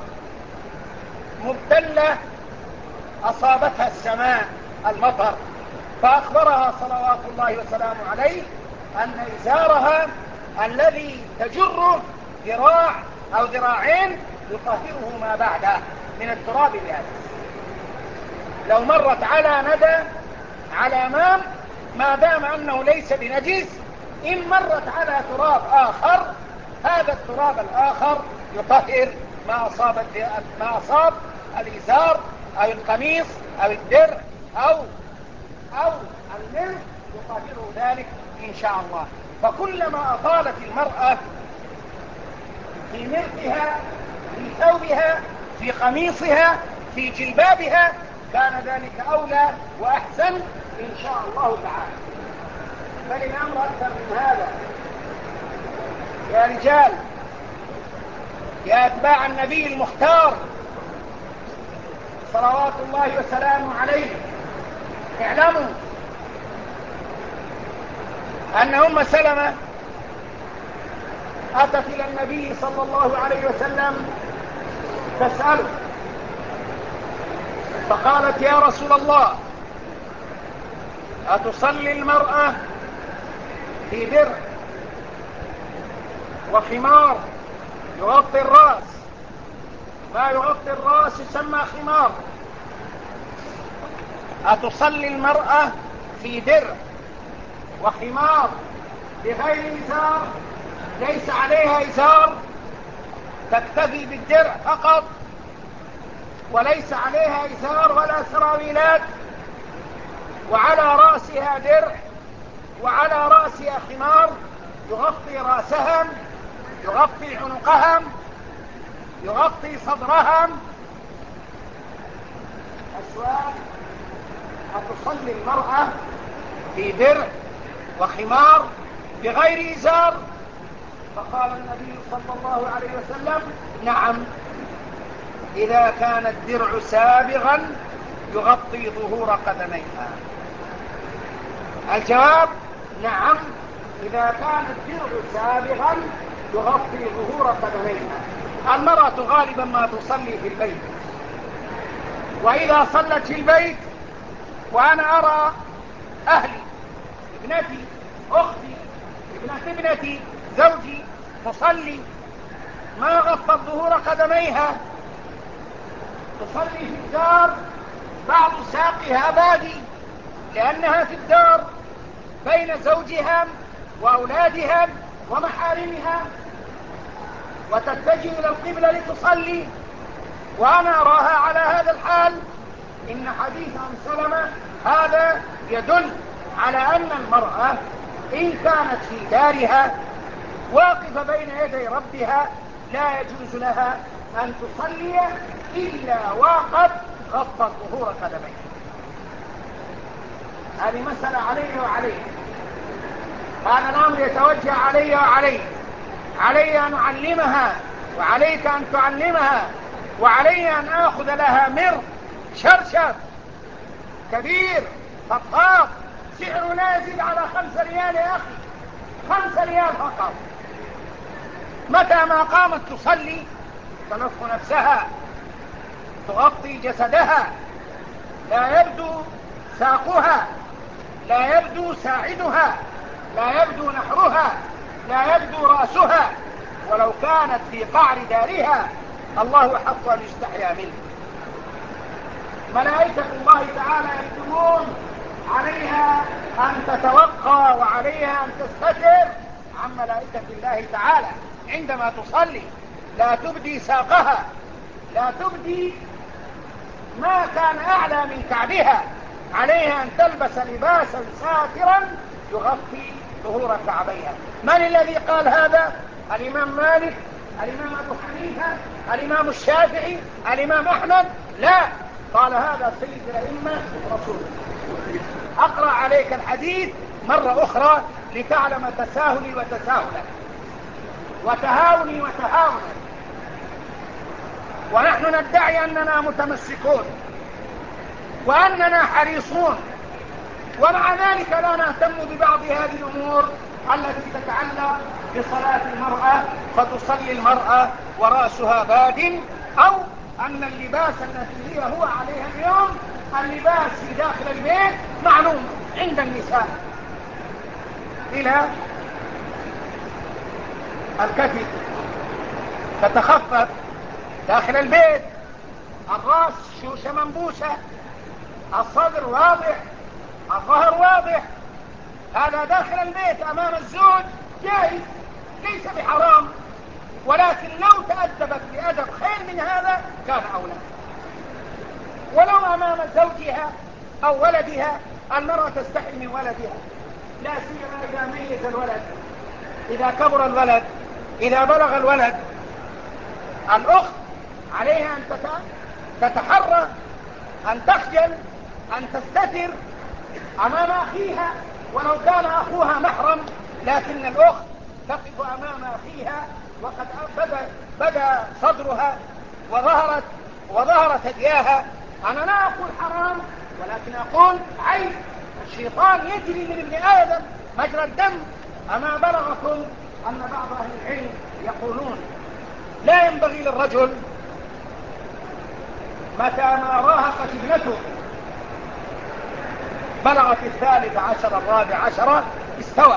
مبتلة أصابتها السماء المطر، فأخبرها صلوات الله وسلامه عليه أن إزارها الذي تجره ذراع أو ذراعين يطهره ما بعده من التراب اليابس. لو مرت على ندى على ماء ما دام أنه ليس بنجس، إن مرت على تراب آخر هذا التراب الآخر يطهر ما أصاب ما أصاب الإزار أو القميص أو الدرع أو أو المرء يطهره ذلك إن شاء الله. فكلما أطالت المرأة في مرئها في ثوبها في قميصها في جلبابها كان ذلك أولى وأحسن إن شاء الله تعالى. بل الأمر أكثر من هذا يا رجال، يا أتباع النبي المختار صلوات الله وسلامه عليه، اعلموا أن أم سلمة أتت إلى النبي صلى الله عليه وسلم تسأله، فقالت يا رسول الله أتصلي المرأة في درع وخمار يغطي الرأس؟ ما يغطي الرأس يسمى خمار. أتصلي المرأة في درع وخمار بغير إزار، ليس عليها إزار تكتفي بالدرع فقط وليس عليها إزار ولا سراويلات، وعلى رأسها درع وعلى رأسها خمار يغطي رأسهم يغطي عنقهم يغطي صدرهم؟ السؤال: أتصلي المرأة في درع وخمار بغير إزار؟ فقال النبي صلى الله عليه وسلم: نعم، إذا كان الدرع سابغا يغطي ظهور قدميها. الجواب: نعم، إذا كان الدرع سابغا يغطي ظهور قدميها. المرأة غالبا ما تصلي في البيت، وإذا صلت في البيت وأنا أرى أهلي ابنتي أختي ابنة ابنتي زوجي تصلي ما غطت ظهور قدميها، تصلي في الدار بعض ساقها بادي لأنها في الدار بين زوجها وأولادها ومحارمها، وتتجه إلى القبلة لتصلي، وأنا أراها على هذا الحال. إن حديث أم سلمة هذا يدل على أن المرأة إن كانت في دارها واقفة بين يدي ربها لا يجوز لها أن تصلي إلا وقد غطت ظهور قدميها. هذه مسألة علي وعليه، هذا الأمر يتوجه علي وعليه، علي أن أعلمها وعليك أن تعلمها، وعلي أن آخذ لها مر شرشف كبير فطاط سعره لا يزيد على خمسة ريال يا أخي، خمسة ريال فقط. متى ما قامت تصلي تلف نفسها، تغطي جسدها، لا يبدو ساقها، لا يبدو ساعدها، لا يبدو نحرها، لا يبدو رأسها، ولو كانت في قعر دارها الله حق أن يستحيا منه. ملائكة الله تعالى يكتبون عليها أن تتوقى وعليها أن تستتر عن ملائكة الله تعالى عندما تصلي، لا تبدي ساقها، لا تبدي ما كان أعلى من كعبها، عليها أن تلبس لباسا ساترا يغطي ظهور كعبيها. من الذي قال هذا؟ الإمام مالك، الإمام أبو حنيفة، الإمام الشافعي، الإمام أحمد؟ لا، قال هذا سيد الأئمة رسول. أقرأ عليك الحديث مرة أخرى لتعلم تساهلي وتساهلك وتهاوني وتهاونك. ونحن ندعي أننا متمسكون وأننا حريصون، ومع ذلك لا نهتم ببعض هذه الأمور التي تتعلق بصلاة المرأة، فتصلي المرأة ورأسها باد، أو أن اللباس الذي هي هو عليها اليوم اللباس في داخل البيت معلوم عند النساء إلى الكتف، تتخفف داخل البيت، الرأس شوشة منبوسة، الصدر واضح، الظهر واضح، هذا داخل البيت أمام الزوج جائز، ليس بحرام، ولكن لو تأدبت بأدب خير من هذا كان أولى. ولو أمام زوجها أو ولدها، المرأة تستحي من ولدها، لا سيما إذا ميز الولد، إذا كبر الولد، إذا بلغ الولد. الأخت عليها أن تتحرى، أن تخجل، أن تستتر أمام أخيها ولو كان أخوها محرم، لكن الأخت تقف أمام أخيها وقد بدا, بدا صدرها وظهرت وظهرت هدياها. أنا لا أقول حرام، ولكن أقول عيب. الشيطان يجري من ابن آدم مجرى الدم. أما بلغكم أن بعض أهل العلم يقولون لا ينبغي للرجل متى ما راهقت ابنته بلغت الثالث عشر الرابع عشر استوت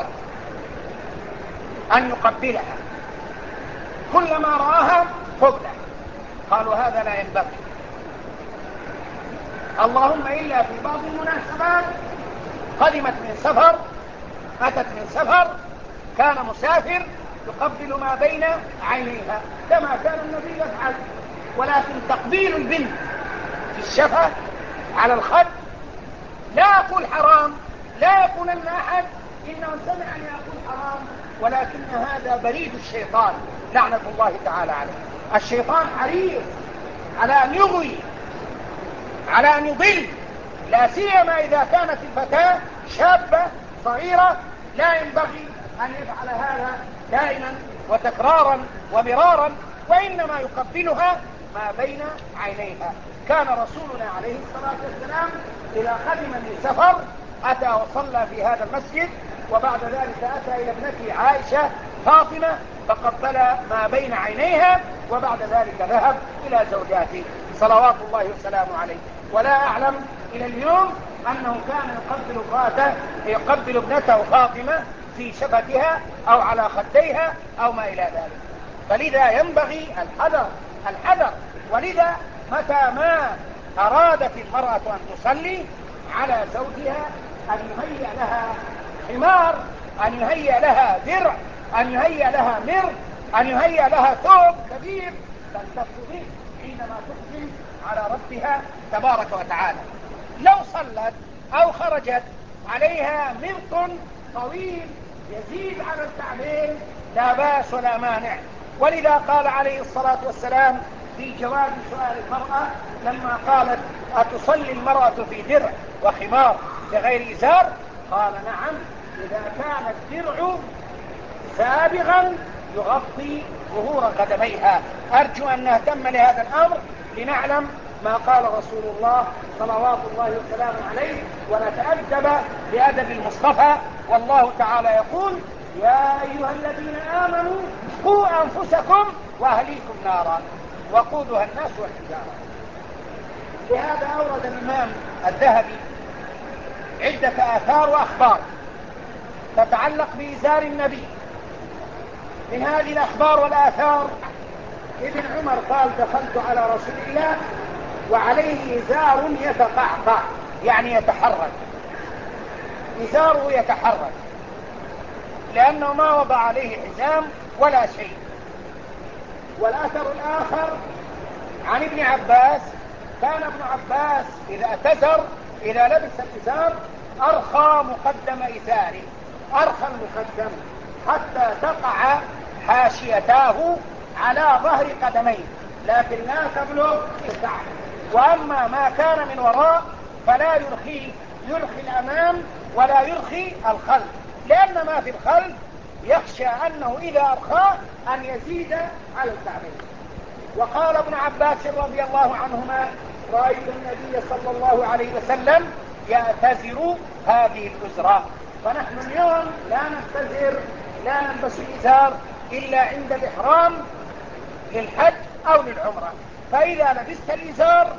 أن يقبلها، كلما رآها قبلة. قالوا هذا لا ينبغي، اللهم إلا في بعض المناسبات، قدمت من سفر، أتت من سفر، كان مسافر يقبل ما بين عينيها كما كان النبي يفعل. ولكن تقبيل البنت في الشفة على الخد لا أقول حرام، لا يقولن أحد إنه سمعني أقول حرام، ولكن هذا بريد الشيطان لعنة الله تعالى عليه. الشيطان حريص على أن يغوي، على أن يضل، لا سيما إذا كانت الفتاة شابة صغيرة. لا ينبغي أن يفعل هذا دائما وتكرارا ومرارا، وإنما يقبلها ما بين عينيها. كان رسولنا عليه الصلاة والسلام إذا قدم من سفر أتى وصلى في هذا المسجد، وبعد ذلك أتى إلى ابنته عائشة فاطمة فقبل ما بين عينيها، وبعد ذلك ذهب إلى زوجاته صلوات الله وسلامه عليه. ولا أعلم إلى اليوم أنه كان يقبل امرأته، يقبل ابنته فاطمة في شفتها أو على خديها أو ما إلى ذلك. فلذا ينبغي الحذر الحذر. ولذا متى ما أرادت المرأة أن تصلي على زوجها أن يهيئ لها حمار، أن يهيئ لها درع، أن يهيئ لها مر، أن يهيئ لها ثوب كبير تلتف به حينما تقبل على ربها تبارك وتعالى. لو صلت أو خرجت عليها مرط طويل يزيد على الكعبين لا باس ولا مانع. ولذا قال عليه الصلاة والسلام في جواب سؤال المرأة لما قالت أتصلي المرأة في درع وخمار بغير إزار؟ قال نعم، إذا كان الدرع سابغا يغطي ظهور قدميها. أرجو أن نهتم لهذا الأمر لنعلم ما قال رسول الله صلوات الله وسلامه عليه، ونتأدب بأدب المصطفى. والله تعالى يقول: يا أيها الذين آمنوا قوا أنفسكم وأهليكم نارا وقودها الناس والحجارة. لهذا أورد الإمام الذهبي عدة آثار وأخبار تتعلق بإزار النبي. من هذه الأخبار والآثار ابن عمر قال: دخلت على رسول الله وعليه إزار يتقعقع، يعني يتحرك، إزاره يتحرك لأنه ما وضع عليه حزام ولا شيء. والأثر الآخر عن ابن عباس: كان ابن عباس إذا اعتذر، إذا لبس الإزار أرخى مقدم إزاره، أرخى المقدم حتى تقع حاشيتاه على ظهر قدميه، لكن لا تبلغ الكعب. وأما ما كان من وراء فلا يرخي، يرخي الأمام ولا يرخي الخلف، لأن ما في الخلف يخشى أنه إذا أرخاه أن يزيد على الكعبين. وقال ابن عباس رضي الله عنهما: رأيت النبي صلى الله عليه وسلم يأتزر هذه الأزرة. فنحن اليوم لا نستزر، لا نلبس الإزار إلا عند الإحرام للحج أو للعمرة. فإذا لبست الإزار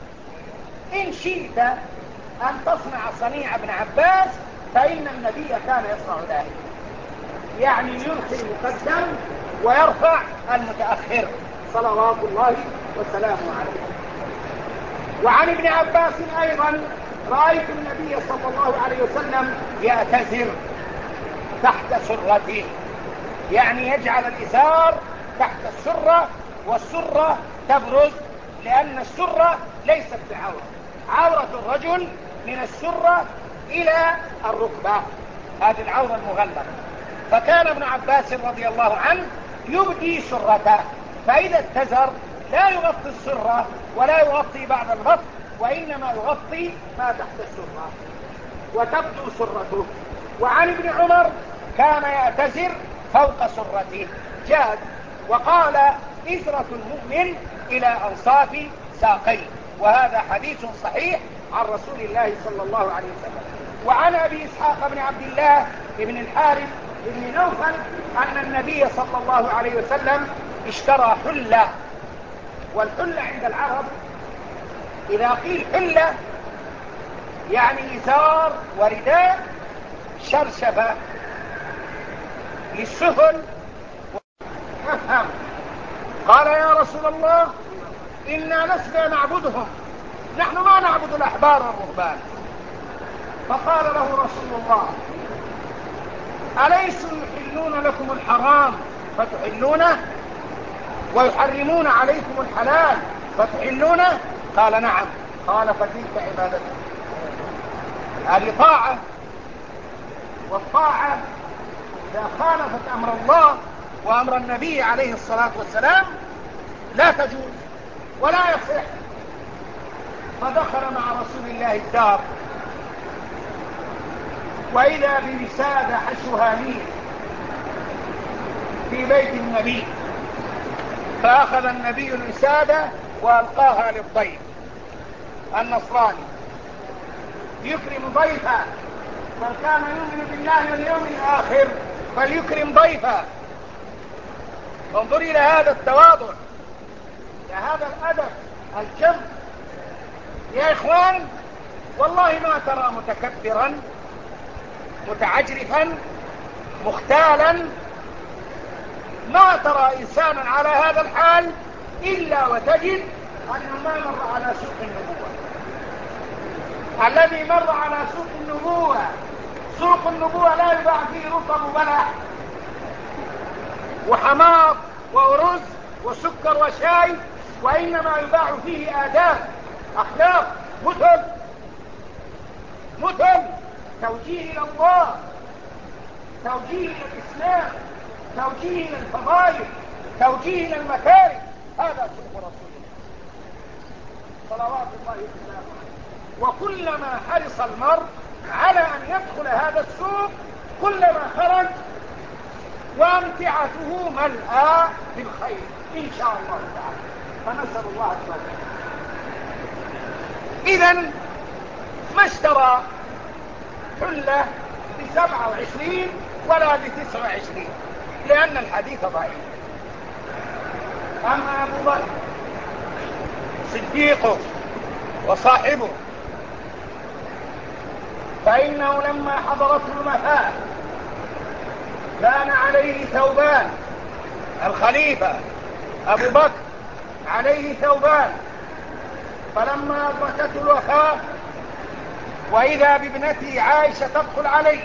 إن شئت أن تصنع صنيع ابن عباس، فإن النبي كان يصنع ذلك، يعني يرخي المقدم ويرفع المتأخر صلوات الله وسلامه عليه. وعن ابن عباس أيضا: رأيت النبي صلى الله عليه وسلم يأتزر تحت سرته، يعني يجعل الإزار تحت السرة، والسرة تبرز، لأن السرة ليست بعورة، عورة الرجل من السرة إلى الركبة، هذه العورة المغلظة. فكان ابن عباس رضي الله عنه يبدي سرته، فإذا اتزر لا يغطي السرة ولا يغطي بعض البطن، وإنما يغطي ما تحت السرة وتبدو سرته. وعن ابن عمر: كان يأتزر فوق سرته جاد، وقال: إزرة المؤمن إلى أنصاف ساقيه. وهذا حديث صحيح عن رسول الله صلى الله عليه وسلم. وعن أبي إسحاق بن عبد الله بن الحارث بن نوفل أن النبي صلى الله عليه وسلم اشترى حلة. والحلة عند العرب إذا قيل حلة يعني إزار ورداء شرشفة للسهل. افهم. قال: يا رسول الله، إنا لسنا نعبدهم، نحن ما نعبد الأحبار والرهبان. فقال له رسول الله: أليسوا يحلون لكم الحرام فتحلونه، ويحرمون عليكم الحلال فتحلونه؟ قال: نعم. قال: فتلك عبادته. هذه طاعة، والطاعة إذا خالفت أمر الله وأمر النبي عليه الصلاة والسلام لا تجوز ولا يصح. فدخل مع رسول الله الدار، وإذا بوسادة حشوها ميل في بيت النبي، فأخذ النبي الوسادة وألقاها للضيف النصراني يكرم ضيفه. من كان يؤمن بالله واليوم الآخر فليكرم ضيفه. انظر إلى هذا التواضع، إلى هذا الأدب الجم. يا إخوان، والله ما ترى متكبرا متعجرفا مختالا، ما ترى إنسانا على هذا الحال إلا وتجد أنه ما مر على سوق النبوة. الذي مر على سوق النبوة، سوق النبوة لا يباع فيه رطب وبلح وحماض وأرز وسكر وشاي، وإنما يباع فيه آداب، أخلاق، مثل مثل توجيه إلى الله، توجيه إلى الإسلام، توجيه إلى الفضائل، توجيه إلى المكارم. هذا سوق رسول الله صلوات الله وسلامه عليه. وكلما حرص المرء على أن يدخل هذا السوق كلما خرج وامتعته ملأى بالخير إن شاء الله تعالى. فنسأل الله التوفيق. إذن ما اشترى حلة بسبعة وعشرين ولا بتسعة وعشرين لأن الحديث ضعيف. أما أبو بكر صديقه وصاحبه فإنه لما حضرته الوفاة كان عليه ثوبان. الخليفة أبو بكر عليه ثوبان، فلما أدركته الوفاة وإذا بابنته عائشة تدخل عليه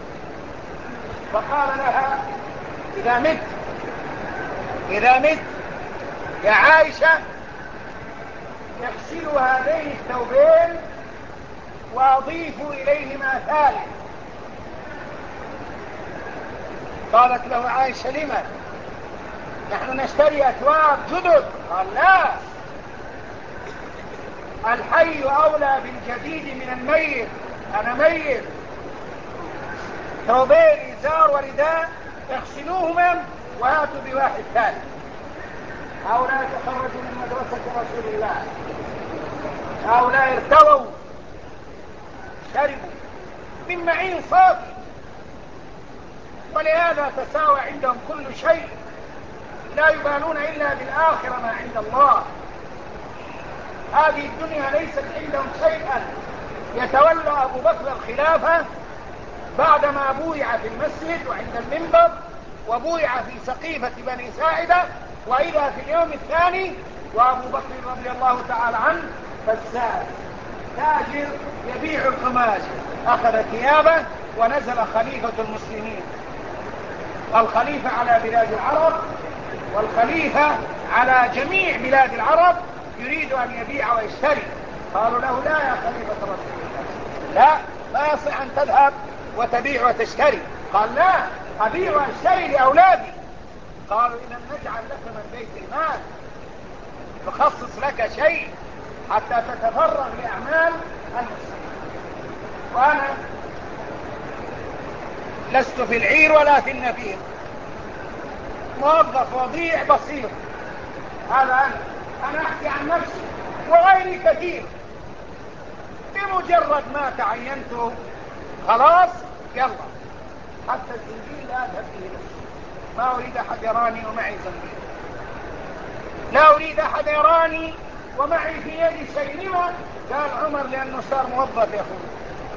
فقال لها إذا مت إذا مت يا عائشة اغسلوا هذين الثوبين وأضيفوا إليهما ثالث. قالت له عائشة لما؟ نحن نشتري أثواب جدد. قال لا، الحي أولى بالجديد من الميت. أنا ميت، ثوبين إزار ورداء اغسلوهما وهاتوا بواحد ثالث. هؤلاء تخرجوا من مدرسة رسول الله، هؤلاء ارتووا شربوا من معين صافي، ولهذا تساوى عندهم كل شيء، لا يبالون إلا بالآخرة ما عند الله. هذه الدنيا ليست عندهم شيئا. يتولى أبو بكر الخلافة بعدما بويع في المسجد وعند المنبر وبويع في سقيفة بني ساعدة، وإذا في اليوم الثاني وأبو بكر رضي الله تعالى عنه فساد تاجر يبيع القماش، أخذ ثيابه ونزل خليفة المسلمين. الخليفة على بلاد العرب والخليفة على جميع بلاد العرب يريد أن يبيع ويشتري. قالوا له لا يا خليفة رسول الله، لا ما يصح أن تذهب وتبيع وتشتري. قال لا، أبيع وأشتري لأولادي. قالوا إذا نجعل لك من بيت المال، نخصص لك شيء حتى تتفرغ لأعمال المسلمين. وأنا لست في العير ولا في النفير، موظف وضيع بسيط. هذا أنا أنا أحكي عن نفسي وغيري كثير. بمجرد ما تعينت خلاص يلا، حتى الزنجيل لا أذهب به نفسي، ما أريد أحد يراني ومعي زنجيل، لا أريد أحد يراني ومعي في يدي شيء. لما؟ قال عمر لأنه صار موظف يا أخوي.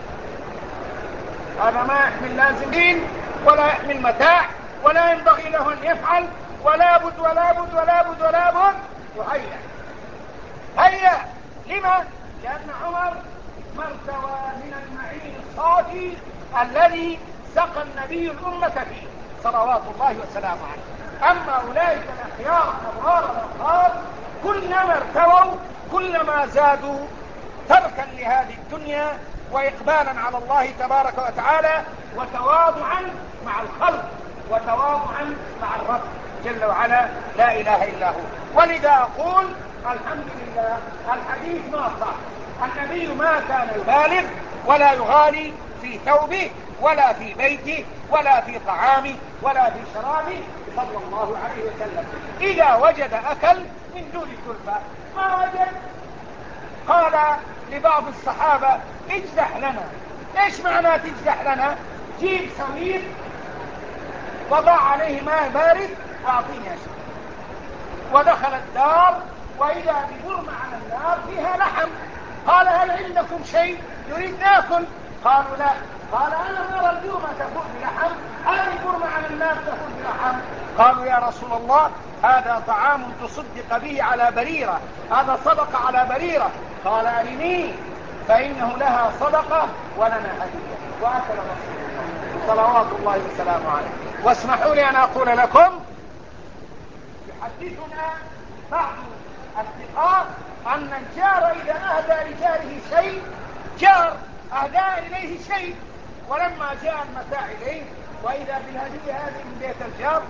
هذا ما يحمل لا زنجيل ولا يحمل متاع ولا ينبغي له أن يفعل، ولا بد ولا بد ولا بد ولا بد وهيا هيا. لما؟ لأن عمر مرتوى من المعين الصافي الذي سقى النبي الأمة فيه صلوات الله وسلامه عليه. أما أولئك الأخيار الأبرار الأطهار كلما ارتووا كلما زادوا تركا لهذه الدنيا وإقبالا على الله تبارك وتعالى وتواضعا مع الخلق وتواضعا مع الرب جل وعلا لا إله إلا هو. ولذا أقول الحمد لله الحديث ما صح. النبي ما كان يبالغ ولا يغالي في ثوبه ولا في بيته ولا في طعامه ولا في شرابه صلى الله عليه وسلم. إذا وجد أكل من دون كلفة، ما وجد قال لبعض الصحابة اجدح لنا. ايش معنى تجدح لنا؟ جيب سويد وضع عليه ماء بارد واعطيني اشرب. ودخل الدار واذا ببرمة على النار فيها لحم. قال هل عندكم شيء نريد ناكل؟ قالوا لا. قال انا نرى البرمة تفور بلحم، هذه البرمة على النار تفور بلحم. قالوا يا رسول الله هذا طعام تصدق به على بريرة، هذا صدقة على بريرة. قال أرني فإنه لها صدقة ولنا هدية. وأكل رسول الله صلوات الله وسلامه عليه. واسمحوا لي أن أقول لكم يحدثنا بعض الثقات أن الجار إذا أهدى لجاره شيء، جار أهدى إليه شيء ولما جاء المتاع إليه وإذا بالهدية هذه من بيت الجار،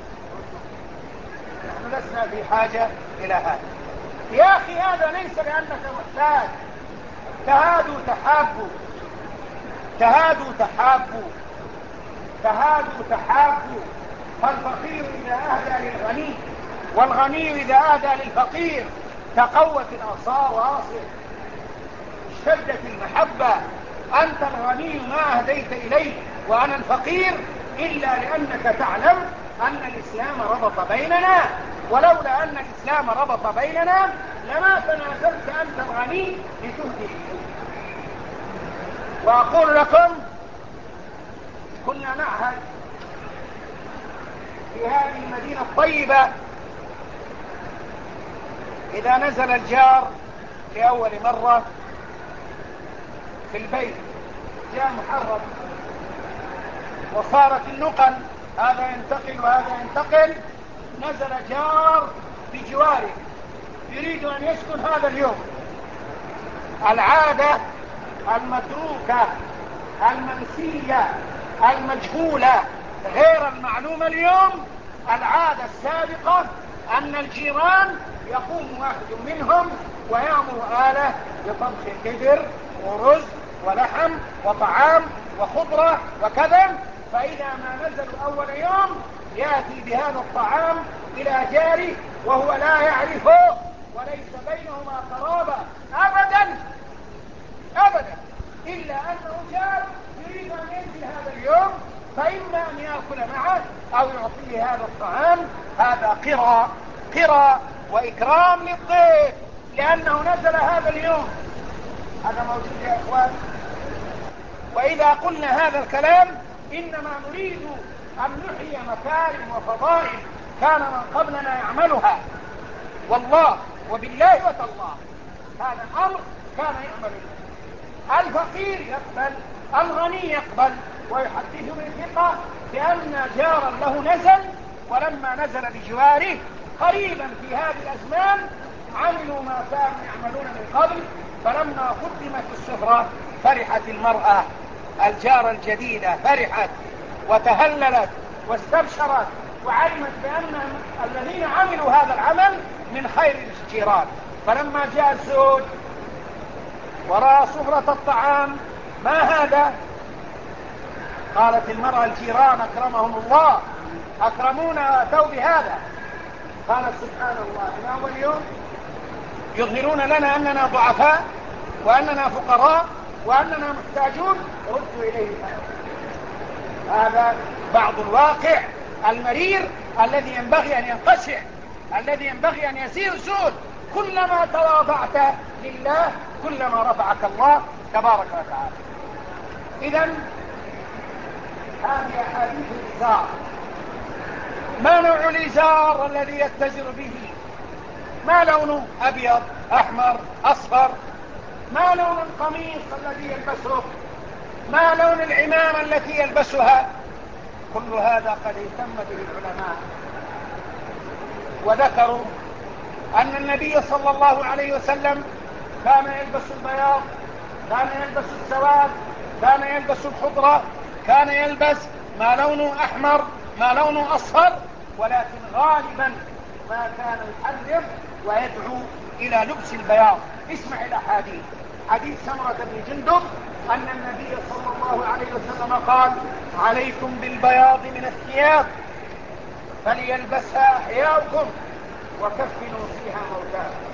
نحن لسنا في حاجة إلى هذا. يا أخي هذا ليس لأنك محتاج. تهادوا تحابوا، تهادوا تحابوا، تهادوا تحابوا. فالفقير إذا أهدى للغني والغني إذا أهدى للفقير تقوت الأنصار واصل، اشتدت المحبة. أنت الغني ما أهديت إليه وأنا الفقير إلا لأنك تعلم أن الإسلام ربط بيننا، ولولا أن الإسلام ربط بيننا لما تنازلت أنت الغني لتهدي إليه. وأقول لكم كنا نعهد في هذه المدينة الطيبة إذا نزل الجار لأول مرة في البيت جاء محرم وصارت النقل هذا ينتقل وهذا ينتقل، نزل جار بجواره يريد أن يسكن هذا اليوم. العادة المتروكة المنسية المجهولة غير المعلومة اليوم، العادة السابقة أن الجيران يقوم واحد منهم ويأمر آله بطبخ كدر ورز ولحم وطعام وخضرة وكذا، فإذا ما نزلوا أول يوم يأتي بهذا الطعام إلى جاره وهو لا يعرفه وليس بينهما قرابة أبدا أبدا، إلا أنه جار يريد أن ينزل هذا اليوم، فإما أن يأكل معه أو يعطيه هذا الطعام. هذا قرى قرى وإكرام للضيف لأنه نزل هذا اليوم. هذا موجود يا إخوان. وإذا قلنا هذا الكلام إنما نريد أن نحيي مكارم وفضائل كان من قبلنا يعملها، والله وبالله وتالله هذا أمر كان يعمله. الفقير يقبل، الغني يقبل، ويحدث من ثقة بأن جارا له نزل، ولما نزل بجواره قريبا في هذه الأزمان عملوا ما كانوا يعملون من قبل، فلما قدمت السفرة فرحت المرأة الجارة الجديدة، فرحت وتهللت واستبشرت وعلمت بأن الذين عملوا هذا العمل من خير الجيران. فلما جاء الزوج ورأى سفرة الطعام ما هذا؟ قالت المرأة الجيران أكرمهم الله أكرمونا أتوا بهذا. قالت سبحان الله من أول يوم يظهرون لنا أننا ضعفاء وأننا فقراء وأننا محتاجون، ردوا إليه هذا بعض الواقع المرير الذي ينبغي أن ينقشع، الذي ينبغي أن يسير سود. كلما تواضعت لله كلما رفعك الله تبارك وتعالى. إذن هذه أحاديث الإزار. ما نوع الإزار الذي يتزر به؟ ما لونه؟ أبيض أحمر أصفر؟ ما لون القميص الذي يلبسه؟ ما لون العمامة التي يلبسها؟ كل هذا قد اهتم به العلماء وذكروا أن النبي صلى الله عليه وسلم كان يلبس البياض، كان يلبس السواد، كان يلبس الخضرة، كان يلبس ما لونه أحمر ما لونه أصفر، ولكن غالبا ما كان يحرم ويدعو إلى لبس البياض. اسمع الأحاديث. حديث سمرة بن جندب أن النبي صلى الله عليه وسلم قال: عليكم بالبياض من الثياب فليلبسها أحياؤكم وكفنوا فيها موتاكم.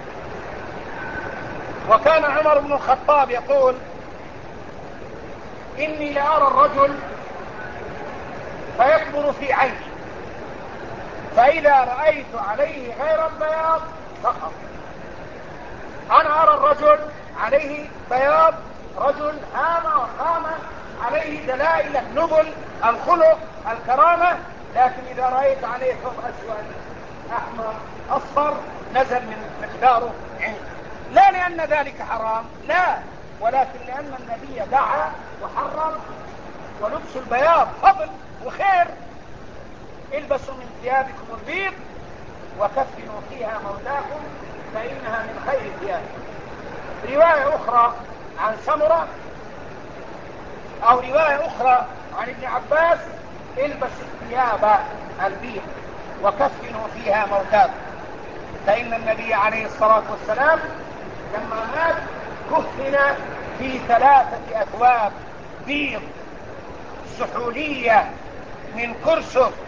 وكان عمر بن الخطاب يقول: إني لأرى الرجل فيكبر في عيني، فإذا رأيت عليه غير البياض سقط. أنا أرى الرجل عليه بياض، رجل هامة وقامة، عليه دلائل النبل الخلق الكرامة، لكن إذا رأيت عليه ثوب أسود أحمر أصفر نزل من مقداره عندي. لا لأن ذلك حرام، لا، ولكن لأن النبي دعا وحرم، ولبس البياض فضل وخير. البسوا من ثيابكم البيض وكفنوا فيها موتاكم فإنها من خير ثيابكم. رواية أخرى عن سمرة أو رواية أخرى عن ابن عباس: البسوا الثياب البيض وكفنوا فيها موتاكم. فإن النبي عليه الصلاة والسلام لما مات كفن في ثلاثة أثواب بيض سحولية من كرسف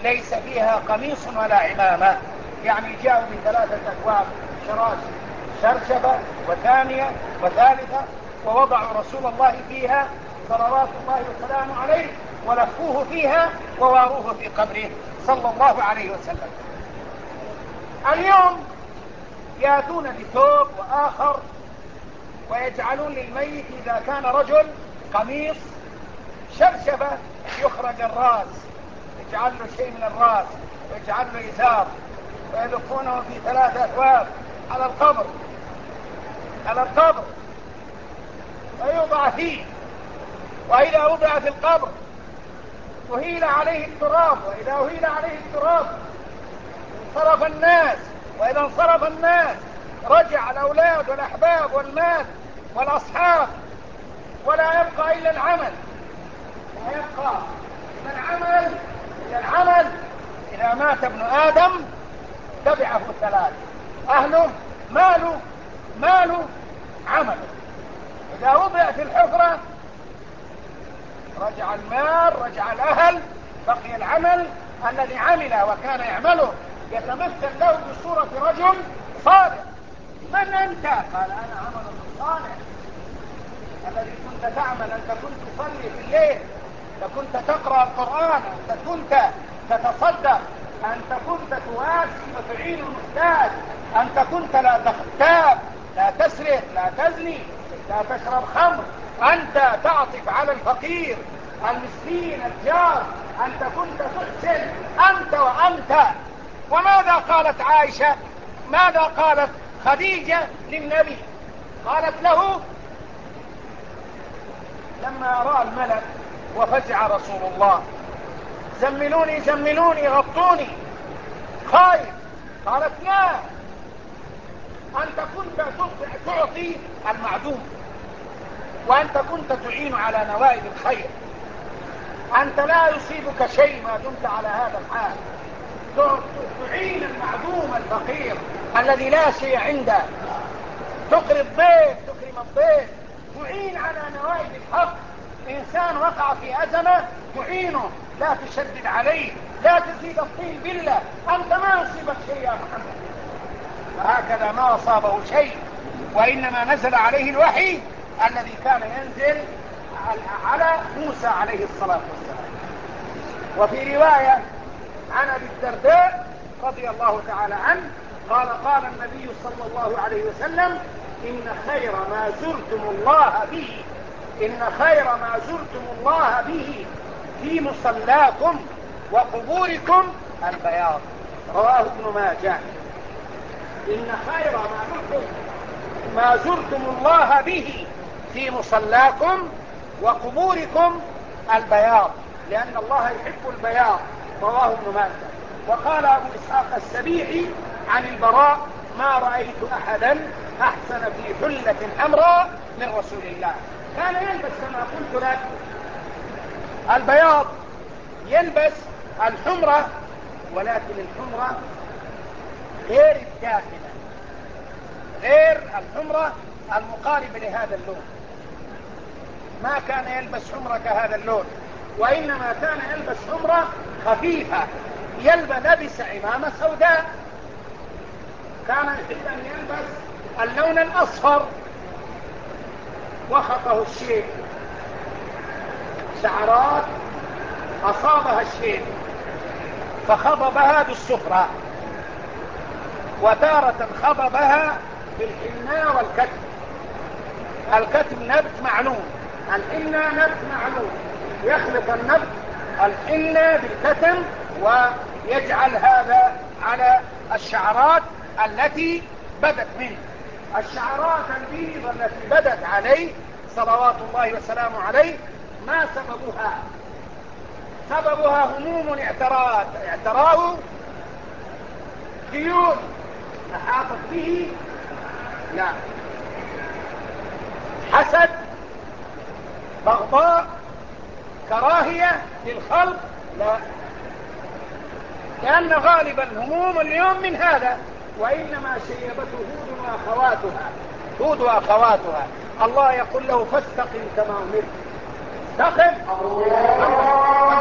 ليس فيها قميص ولا عمامة، يعني جاءوا بثلاثة أكواب شراش شرشبة وثانية وثالثة، ووضعوا رسول الله فيها صلوات الله وسلامه عليه، ولفوه فيها وواروه في قبره صلى الله عليه وسلم. اليوم يأتون بثوب وآخر ويجعلون للميت إذا كان رجل قميص شرشبة يخرج الرأس، يجعل له شيء من الرأس ويجعل له إزار، ويلفونه في ثلاثة أثواب على القبر على القبر ويوضع فيه، وإذا وضع في القبر أهيل عليه التراب، وإذا أهيل عليه التراب انصرف الناس، وإذا انصرف الناس رجع الأولاد والأحباب والمال والأصحاب، ولا يبقى إلا العمل، لا يبقى إلا العمل إلا العمل. إذا مات ابن آدم تبعه ثلاث: أهله، ماله، ماله، عمله. إذا وضع في الحفرة رجع المال، رجع الأهل، بقي العمل الذي عمله وكان يعمله، يتمثل له بصورة رجل صالح. من أنت؟ قال أنا عمل صالح الذي كنت تعمل، أنت كنت تصلي في الليل، أنت كنت تقرأ القرآن، أنت كنت تتصدق، أنت كنت تواسي وتعين المحتاج، أنت كنت لا تغتاب، لا تسرق، لا تزني، لا تشرب خمر، أنت تعطف على الفقير المسكين الجار، أنت كنت تحسن، أنت وأنت. وماذا قالت عائشة؟ ماذا قالت خديجة للنبي؟ قالت له لما رأى الملك وفزع رسول الله: زملوني زملوني غطوني، خايف. قالت لا، أنت كنت تعطي المعدوم، وأنت كنت تعين على نوائب الخير، أنت لا يصيبك شيء ما دمت على هذا الحال، تعين المعدوم الفقير الذي لا شيء عنده، تقري الضيف، تكرم الضيف، تعين على نوائب الحق. إنسان وقع في أزمة تعينه، لا تشدد عليه، لا تزيد الطين بالله، أنت ما يصيبك شيء يا محمد. فهكذا ما أصابه شيء، وإنما نزل عليه الوحي الذي كان ينزل على موسى عليه الصلاة والسلام. وفي رواية عن أبي الدرداء رضي الله تعالى عنه قال: قال النبي صلى الله عليه وسلم: إن خير ما زرتم الله به إن خير ما زرتم الله به في مصلاكم وقبوركم البياض. رواه ابن ماجه. إن خير ما زرتم ما زرتم الله به في مصلاكم وقبوركم البياض، لأن الله يحب البياض. رواه ابن ماجه. وقال أبو إسحاق السبيعي عن البراء: ما رأيت أحدا أحسن في حلة حمراء من رسول الله. كان يلبس كما قلت لك البياض، يلبس الحمرة، ولكن الحمرة غير الداخلة، غير الحمرة المقاربة لهذا اللون. ما كان يلبس حمرة كهذا اللون، وإنما كان يلبس حمرة خفيفة. يلبس لبس عمامة سوداء، كان يحب أن يلبس اللون الأصفر. وخطه الشيب، شعرات أصابها الشيب فخضبها بالصفرة، وتارة خضبها بالحناء والكتم. الكتم نبت معلوم، الحناء نبت معلوم، يخلط النبت الحناء بالكتم ويجعل هذا على الشعرات التي بدت منه. الشعرات البيض التي بدت عليه صلوات الله وسلامه عليه ما سببها؟ سببها هموم اعتراه اعتراه ديون أحاطت به؟ لا. حسد، بغضاء، كراهية للخلق؟ لا، لأن غالب الهموم اليوم من هذا. وإنما شيبته هود وأخواتها هود وأخواتها. الله يقول له: فاستقم كما أمرت. استقم